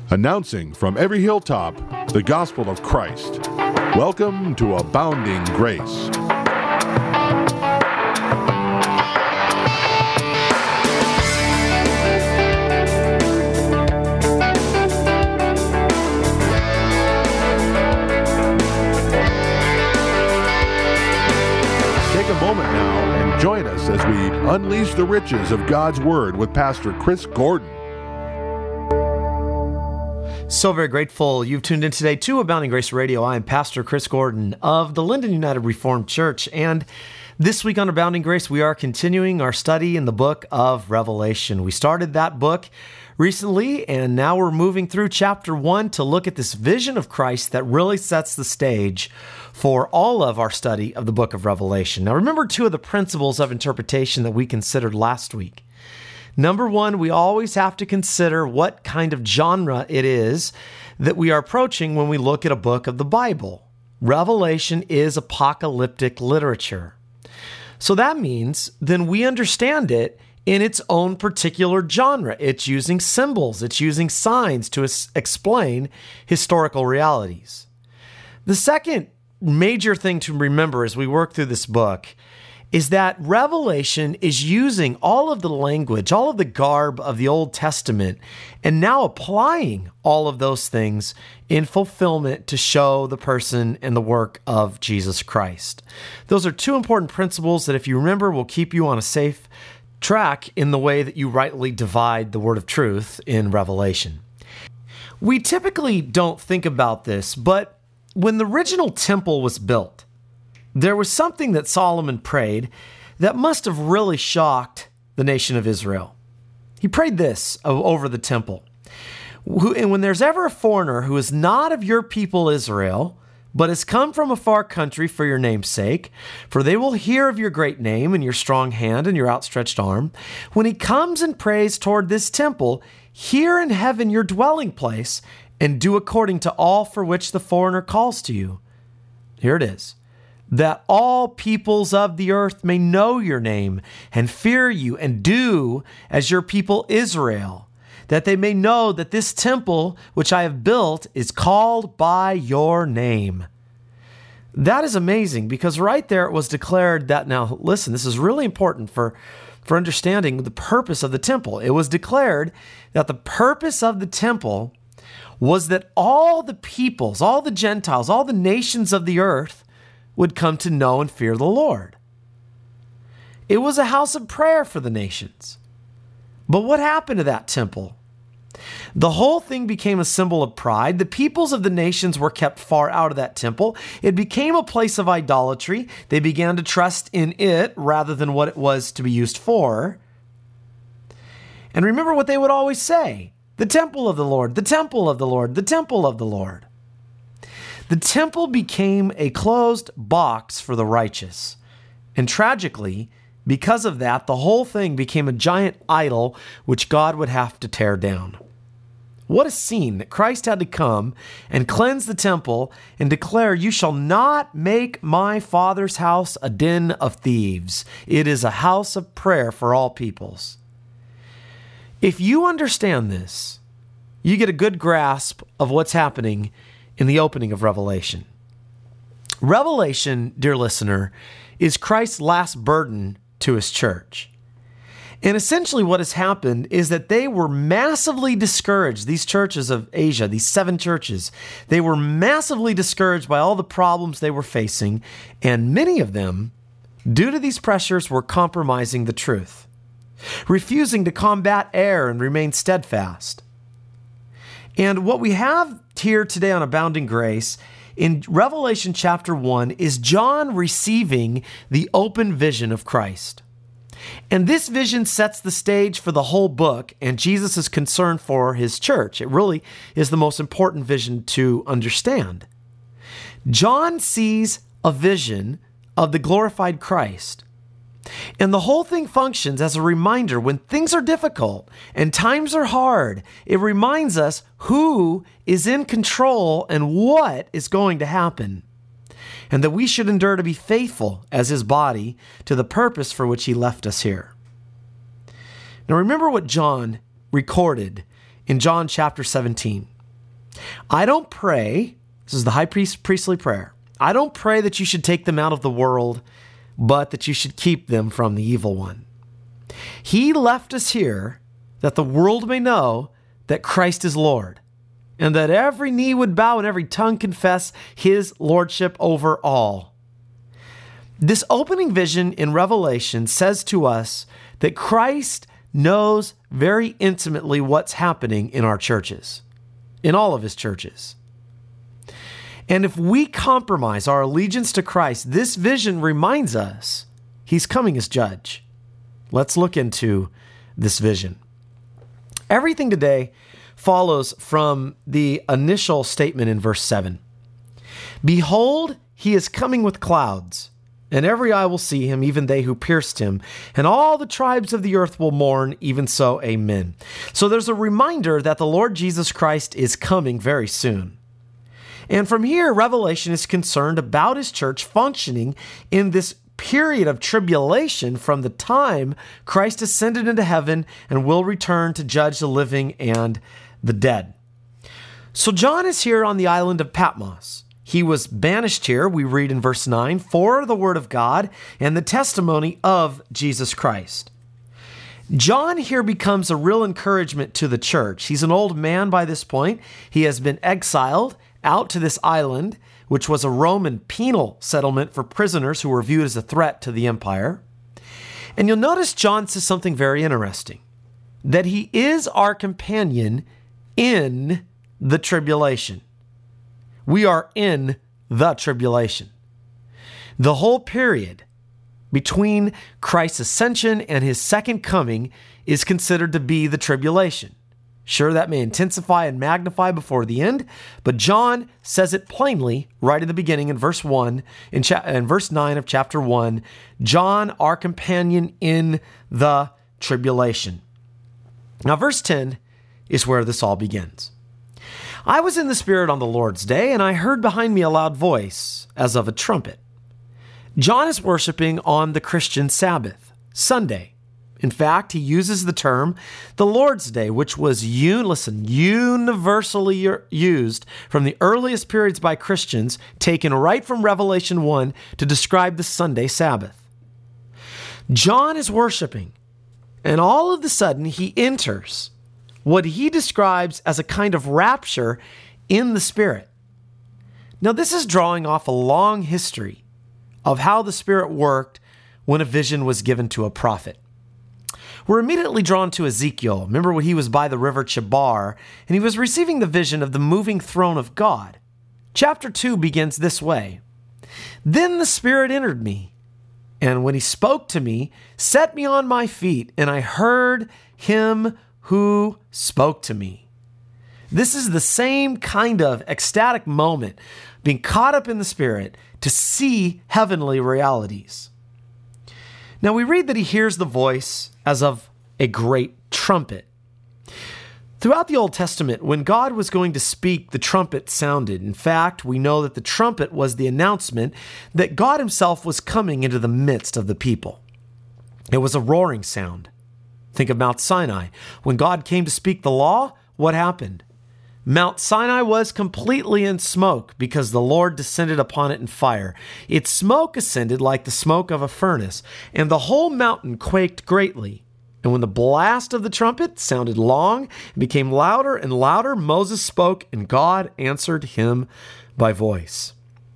Announcing from every hilltop the gospel of Christ. Welcome to Abounding Grace. Take a moment now and join us as we unleash the riches of God's Word with Pastor Chris Gordon. So very grateful you've tuned in today to Abounding Grace Radio. I am Pastor Chris Gordon of the Linden United Reformed Church, and this week on Abounding Grace, we are continuing our study in the book of Revelation. We started that book recently, and now we're moving through chapter 1 to look at this vision of Christ that really sets the stage for all of our study of the book of Revelation. Now, remember two of the principles of interpretation that we considered last week. Number one, we always have to consider what kind of genre it is that we are approaching when we look at a book of the Bible. Revelation is apocalyptic literature. So that means then we understand it in its own particular genre. It's using symbols, it's using signs to explain historical realities. The second major thing to remember as we work through this book is that Revelation is using all of the language, all of the garb of the Old Testament, and now applying all of those things in fulfillment to show the person and the work of Jesus Christ. Those are two important principles that, if you remember, will keep you on a safe track in the way that you rightly divide the word of truth in Revelation. We typically don't think about this, but when the original temple was built, there was something that Solomon prayed that must have really shocked the nation of Israel. He prayed this over the temple. And when there's ever a foreigner who is not of your people Israel, but has come from a far country for your name's sake, for they will hear of your great name and your strong hand and your outstretched arm, when he comes and prays toward this temple, hear in heaven your dwelling place, and do according to all for which the foreigner calls to you. Here it is. That all peoples of the earth may know your name and fear you and do as your people Israel, that they may know that this temple which I have built is called by your name. That is amazing, because right there it was declared that, now listen, this is really important for understanding the purpose of the temple. It was declared that the purpose of the temple was that all the peoples, all the Gentiles, all the nations of the earth would come to know and fear the Lord. It was a house of prayer for the nations. But what happened to that temple? The whole thing became a symbol of pride. The peoples of the nations were kept far out of that temple. It became a place of idolatry. They began to trust in it rather than what it was to be used for. And remember what they would always say: the temple of the Lord, the temple of the Lord, the temple of the Lord. The temple became a closed box for the righteous. And tragically, because of that, the whole thing became a giant idol which God would have to tear down. What a scene that Christ had to come and cleanse the temple and declare, "You shall not make my Father's house a den of thieves. It is a house of prayer for all peoples." If you understand this, you get a good grasp of what's happening in the opening of Revelation. Revelation, dear listener, is Christ's last burden to his church. And essentially what has happened is that they were massively discouraged, these churches of Asia, these 7 churches, they were massively discouraged by all the problems they were facing, and many of them, due to these pressures, were compromising the truth, refusing to combat error and remain steadfast. And what we have here today on Abounding Grace in Revelation chapter 1 is John receiving the open vision of Christ. And this vision sets the stage for the whole book and Jesus' concern for his church. It really is the most important vision to understand. John sees a vision of the glorified Christ. And the whole thing functions as a reminder when things are difficult and times are hard. It reminds us who is in control and what is going to happen, and that we should endure to be faithful as his body to the purpose for which he left us here. Now remember what John recorded in John chapter 17. I don't pray, this is the high priestly prayer, I don't pray that you should take them out of the world, but that you should keep them from the evil one. He left us here that the world may know that Christ is Lord, and that every knee would bow and every tongue confess his lordship over all. This opening vision in Revelation says to us that Christ knows very intimately what's happening in our churches, in all of his churches. And if we compromise our allegiance to Christ, this vision reminds us he's coming as judge. Let's look into this vision. Everything today follows from the initial statement in verse 7. Behold, he is coming with clouds, and every eye will see him, even they who pierced him, and all the tribes of the earth will mourn, even so, amen. So there's a reminder that the Lord Jesus Christ is coming very soon. And from here, Revelation is concerned about his church functioning in this period of tribulation from the time Christ ascended into heaven and will return to judge the living and the dead. So John is here on the island of Patmos. He was banished here, we read in verse 9, for the word of God and the testimony of Jesus Christ. John here becomes a real encouragement to the church. He's an old man by this point. He has been exiled out to this island, which was a Roman penal settlement for prisoners who were viewed as a threat to the empire. And you'll notice John says something very interesting, that he is our companion in the tribulation. We are in the tribulation. The whole period between Christ's ascension and his second coming is considered to be the tribulation. Sure, that may intensify and magnify before the end, but John says it plainly right at the beginning in verse 1, in verse 9 of chapter 1, John, our companion in the tribulation. Now, verse 10 is where this all begins. I was in the Spirit on the Lord's day, and I heard behind me a loud voice, as of a trumpet. John is worshiping on the Christian Sabbath, Sunday. In fact, he uses the term the Lord's Day, which was universally used from the earliest periods by Christians, taken right from Revelation 1 to describe the Sunday Sabbath. John is worshiping, and all of a sudden he enters what he describes as a kind of rapture in the Spirit. Now, this is drawing off a long history of how the Spirit worked when a vision was given to a prophet. We're immediately drawn to Ezekiel. Remember when he was by the river Chebar, and he was receiving the vision of the moving throne of God. Chapter 2 begins this way. Then the Spirit entered me, and when he spoke to me, set me on my feet, and I heard him who spoke to me. This is the same kind of ecstatic moment, being caught up in the Spirit to see heavenly realities. Now we read that he hears the voice as of a great trumpet. Throughout the Old Testament, when God was going to speak, the trumpet sounded. In fact, we know that the trumpet was the announcement that God himself was coming into the midst of the people. It was a roaring sound. Think of Mount Sinai. When God came to speak the law, what happened? Mount Sinai was completely in smoke because the Lord descended upon it in fire. Its smoke ascended like the smoke of a furnace, and the whole mountain quaked greatly. And when the blast of the trumpet sounded long and became louder and louder, Moses spoke, and God answered him by voice.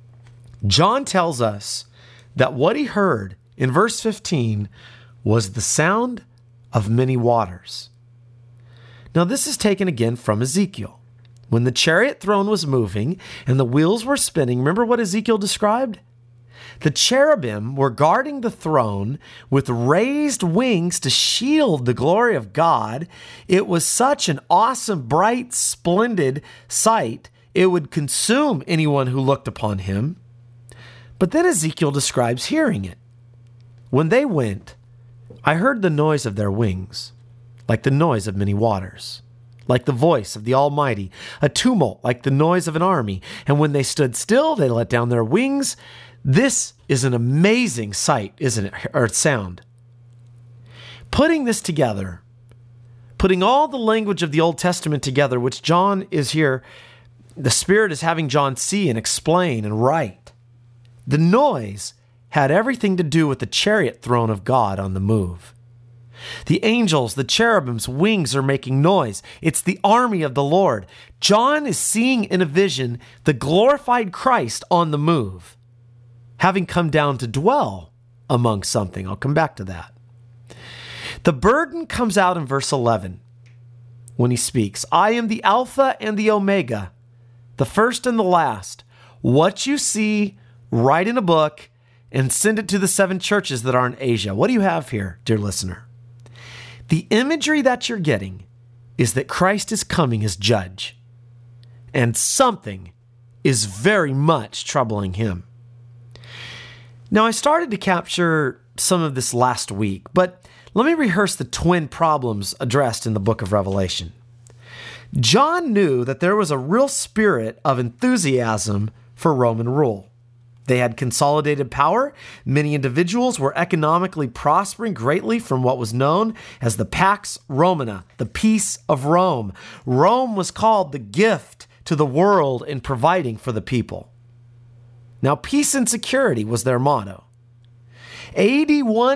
John tells us that what he heard in verse 15 was the sound of many waters. Now, this is taken again from Ezekiel. When the chariot throne was moving and the wheels were spinning, remember what Ezekiel described? The cherubim were guarding the throne with raised wings to shield the glory of God. It was such an awesome, bright, splendid sight, it would consume anyone who looked upon him. But then Ezekiel describes hearing it. When they went, I heard the noise of their wings, like the noise of many waters, like the voice of the Almighty, a tumult like the noise of an army. And when they stood still, they let down their wings. This is an amazing sight, isn't it? Or sound. Putting this together, putting all the language of the Old Testament together, which John is here the Spirit is having John see and explain and write. The noise had everything to do with the chariot throne of God on the move. The angels, the cherubim's wings are making noise. It's the army of the Lord. John is seeing in a vision the glorified Christ on the move, having come down to dwell among something. I'll come back to that. The burden comes out in verse 11 when he speaks. I am the Alpha and the Omega, the first and the last. What you see, write in a book and send it to the 7 churches that are in Asia. What do you have here, dear listener? The imagery that you're getting is that Christ is coming as judge, and something is very much troubling him. Now, I started to capture some of this last week, but let me rehearse the twin problems addressed in the book of Revelation. John knew that there was a real spirit of enthusiasm for Roman rule. They had consolidated power. Many individuals were economically prospering greatly from what was known as the Pax Romana, the peace of Rome. Rome was called the gift to the world in providing for the people. Now, peace and security was their motto. AD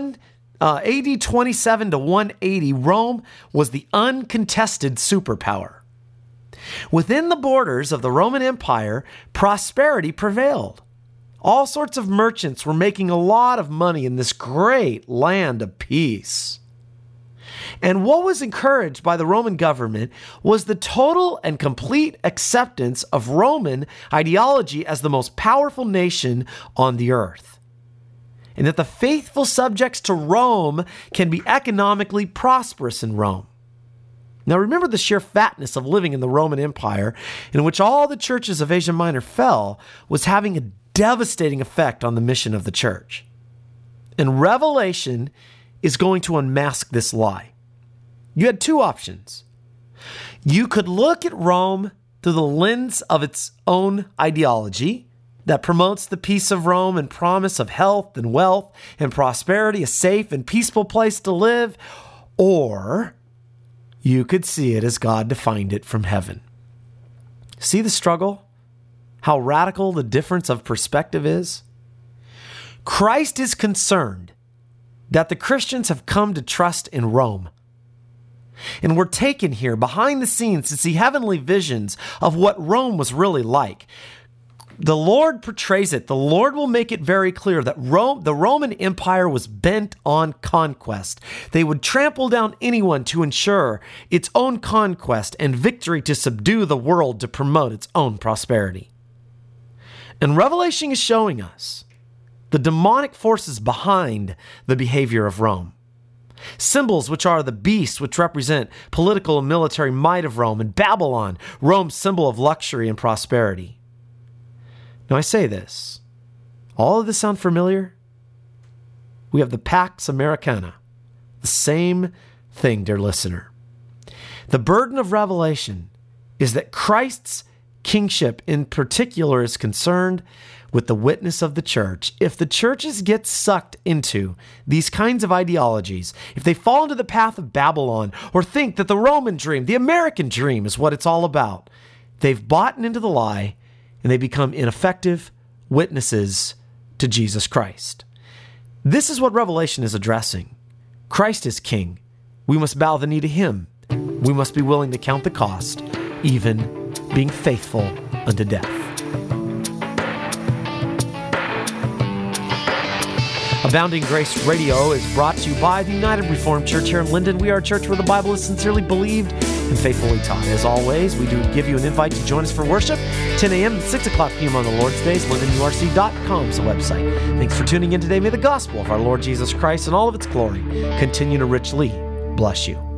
27 to 180, Rome was the uncontested superpower. Within the borders of the Roman Empire, prosperity prevailed. All sorts of merchants were making a lot of money in this great land of peace. And what was encouraged by the Roman government was the total and complete acceptance of Roman ideology as the most powerful nation on the earth, and that the faithful subjects to Rome can be economically prosperous in Rome. Now remember the sheer fatness of living in the Roman Empire, in which all the churches of Asia Minor fell, was having a devastating effect on the mission of the church. And Revelation is going to unmask this lie. You had 2 options. You could look at Rome through the lens of its own ideology that promotes the peace of Rome and promise of health and wealth and prosperity, a safe and peaceful place to live, or you could see it as God defined it from heaven. See the struggle? How radical the difference of perspective is? Christ is concerned that the Christians have come to trust in Rome. And we're taken here behind the scenes to see heavenly visions of what Rome was really like. The Lord portrays it. The Lord will make it very clear that the Roman Empire was bent on conquest. They would trample down anyone to ensure its own conquest and victory to subdue the world to promote its own prosperity. And Revelation is showing us the demonic forces behind the behavior of Rome. Symbols which are the beast, which represent political and military might of Rome, and Babylon, Rome's symbol of luxury and prosperity. Now I say this, all of this sound familiar? We have the Pax Americana, the same thing, dear listener. The burden of Revelation is that Christ's kingship in particular is concerned with the witness of the church. If the churches get sucked into these kinds of ideologies, if they fall into the path of Babylon or think that the Roman dream, the American dream is what it's all about, they've bought into the lie and they become ineffective witnesses to Jesus Christ. This is what Revelation is addressing. Christ is king. We must bow the knee to him. We must be willing to count the cost, even being faithful unto death. Abounding Grace Radio is brought to you by the United Reformed Church here in Linden. We are a church where the Bible is sincerely believed and faithfully taught. As always, we do give you an invite to join us for worship, 10 a.m. and 6 o'clock p.m. on the Lord's Days. LindenURC.com is the website. Thanks for tuning in today. May the gospel of our Lord Jesus Christ and all of its glory continue to richly bless you.